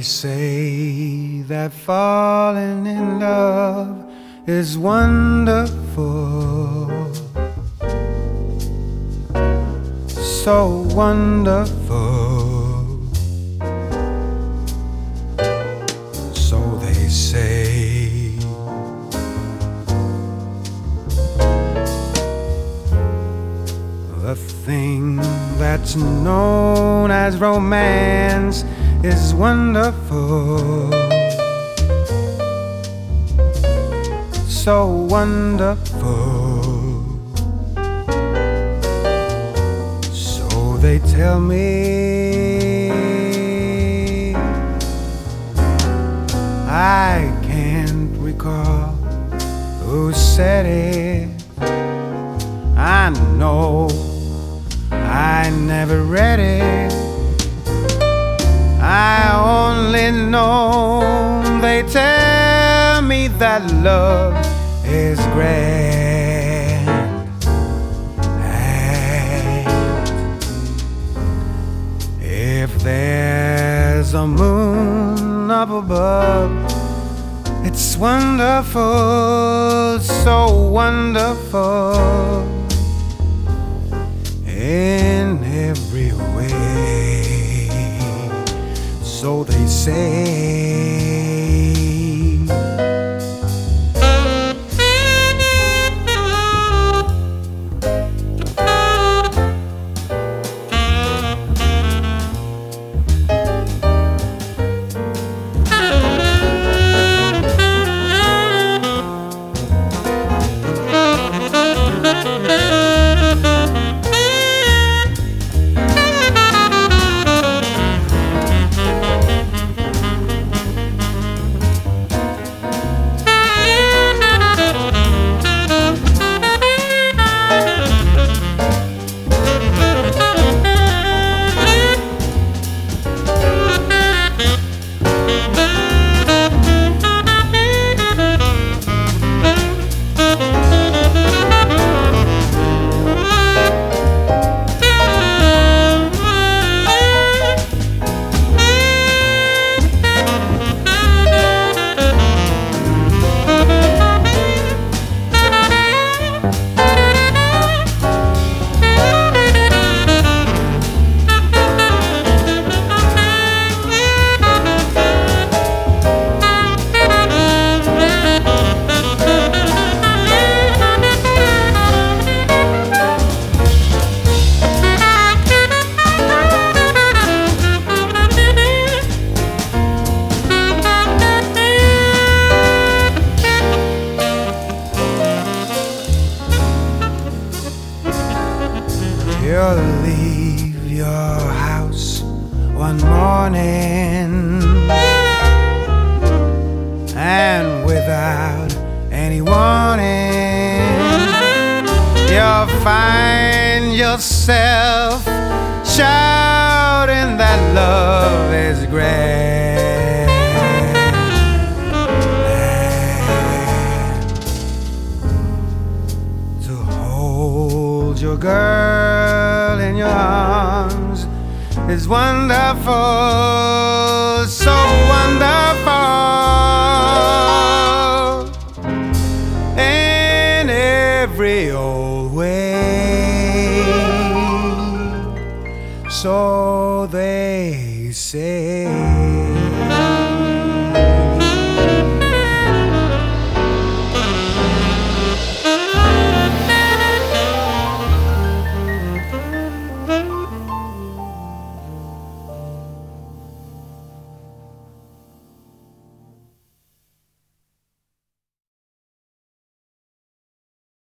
say that falling in love is wonderful, so wonderful. So they say. The thing that's known as romance is wonderful, so wonderful. So they tell me. I can't recall who said it. I know I never read it. I only know they tell me that love is grand, and if there's a moon up above, it's wonderful, so wonderful in every way. So they say. You'll leave your house one morning, and without any warning, you'll find yourself shouting that love is grand. And to hold your girl in your arms is wonderful, so wonderful in every old way. So they say.